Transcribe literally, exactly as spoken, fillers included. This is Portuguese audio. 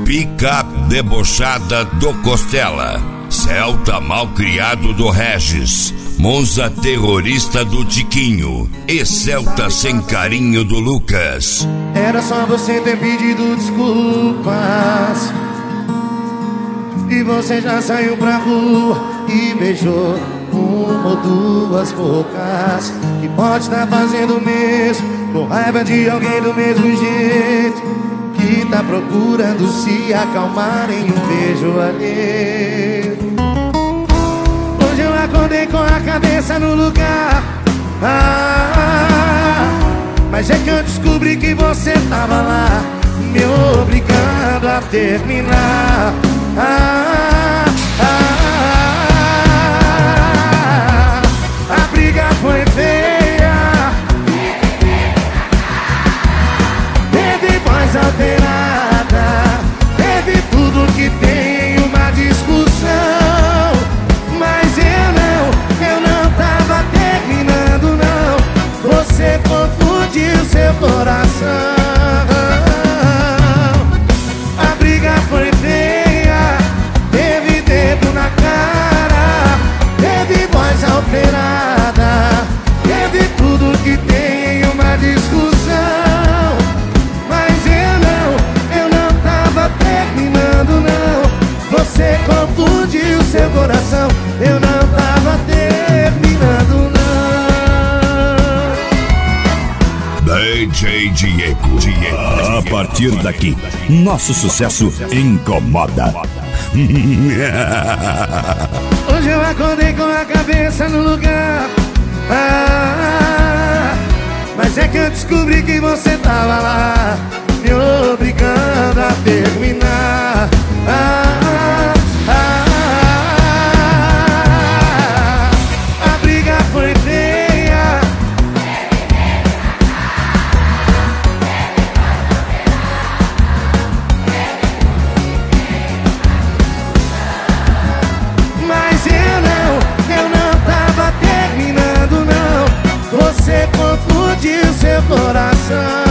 Picape debochada do Costela, Celta malcriado do Regis, Monza terrorista do Tiquinho e Celta sem carinho do Lucas. Era só você ter pedido desculpas e você já saiu pra rua e beijou uma ou duas bocas. Que pode estar fazendo o mesmo, com raiva de alguém do mesmo jeito, que tá procurando se acalmar em um beijo alheio. Hoje eu acordei com a cabeça no lugar, ah, mas é que eu descobri que você tava lá, me obrigando a terminar. Ah, ah, ah, a briga foi feia, teve voz alterada, teve tudo que tem uma discussão, mas eu não, eu não tava terminando não, você confundiu seu coração. A briga foi feia, teve dedo na cara, teve voz alterada, teve tudo que tem em uma discussão, mas eu não, eu não tava terminando não, você confundiu seu coração, eu não tava terminando não. D J Diego, Diego. A partir daqui, nosso sucesso incomoda. Hoje eu acordei com a cabeça no lugar, ah, mas é que eu descobri que você tava lá, me obrigando a terminar. Ah, ah, ah, a briga foi feia, mas eu não, eu não tava terminando não, você confundiu seu coração.